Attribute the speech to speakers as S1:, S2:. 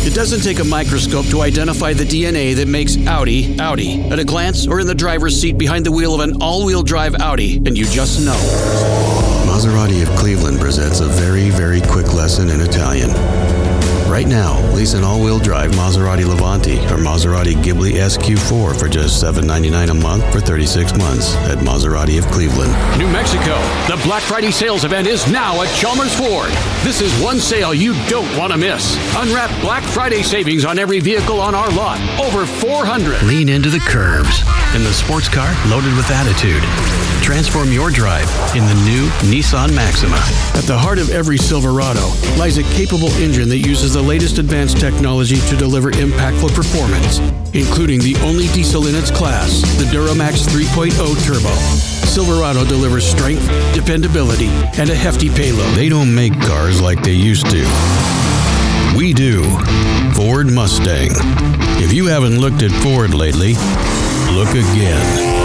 S1: It doesn't take a microscope to identify the DNA that makes Audi, Audi. At a glance or in the driver's seat behind the wheel of an all-wheel drive Audi, and you just know.
S2: Maserati of Cleveland presents a very, very quick lesson in Italian. Right now, lease an all-wheel drive Maserati Levante or Maserati Ghibli SQ4 for just $799 a month for 36 months at Maserati of Cleveland.
S1: New Mexico, the Black Friday sales event is now at Chalmers Ford. This is one sale you don't want to miss. Unwrap Black Friday savings on every vehicle on our lot. Over 400.
S3: Lean into the curves in the sports car loaded with attitude. Transform your drive in the new Nissan Maxima.
S1: At the heart of every Silverado lies a capable engine that uses the latest advanced technology to deliver impactful performance, including the only diesel in its class, the Duramax 3.0 Turbo. Silverado delivers strength, dependability, and a hefty payload.
S2: They don't make cars like they used to. We do. Ford Mustang. If you haven't looked at Ford lately, look again.